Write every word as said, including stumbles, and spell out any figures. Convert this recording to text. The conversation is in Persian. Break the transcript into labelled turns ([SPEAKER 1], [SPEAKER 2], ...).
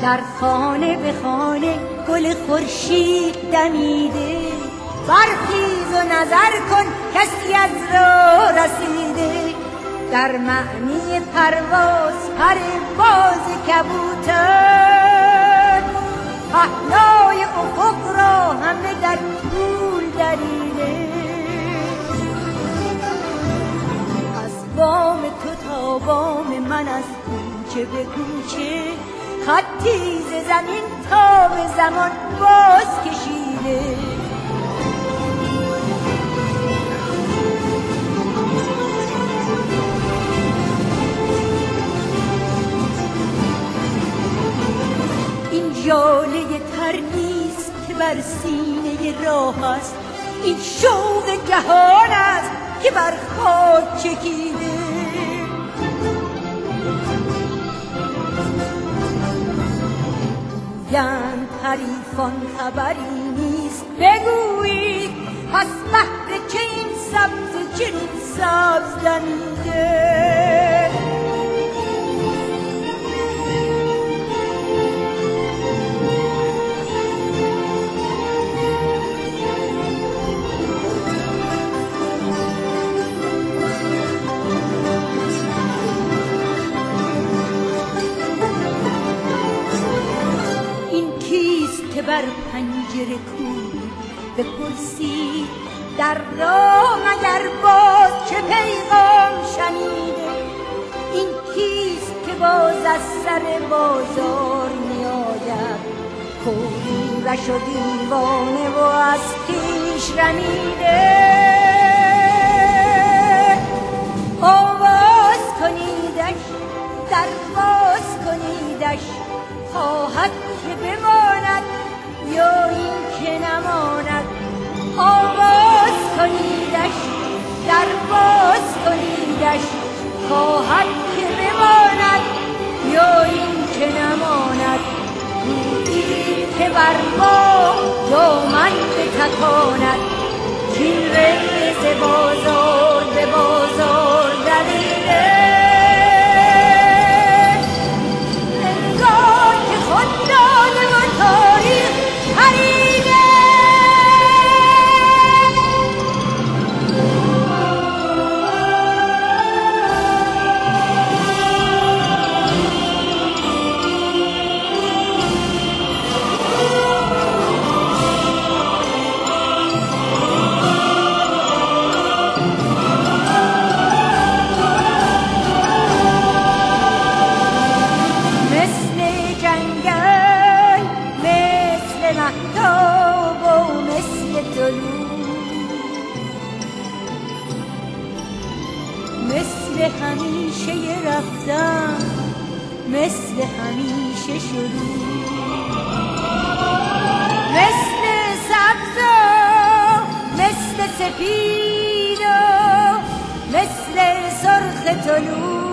[SPEAKER 1] در خانه به خانه گل خورشید دمیده، برخیز و نظر کن کسی از راه رسیده. در معنی پرواز پر باز کبوتر، پهنای افق را همه در طول دریده. از بام تو تا بام من، از کوچه به کوچه، خطی ز زمین تا به زمان باز کشیده. این ژاله تر نیست که بر سینه راه است، این شوق جهان است که بر خاک چکیده. گویند حریفان خبری نیست، بگویید پس بهر چه این سبز چنین سبز دمیده. که بر پنجره کوی بپرسید در راه مگر باز چه پیغام شنیده. این کیست که باز از سر بازار می آید، کورش و دیوانه و از خویش رمیده. آواز کنیدش، درواز کنیدش، خواهد که بماند یا این که نماند. آواز کنیدش، درواز کنیدش، خواهد که بماند یا این که نماند. گویی که بر ما دامن بتکاند، کین رفته ز بازار به بازار دویده. مثل همیشه رفتم، مثل همیشه شروع، مثل سبز و مثل سپید و مثل سرخ طلوع.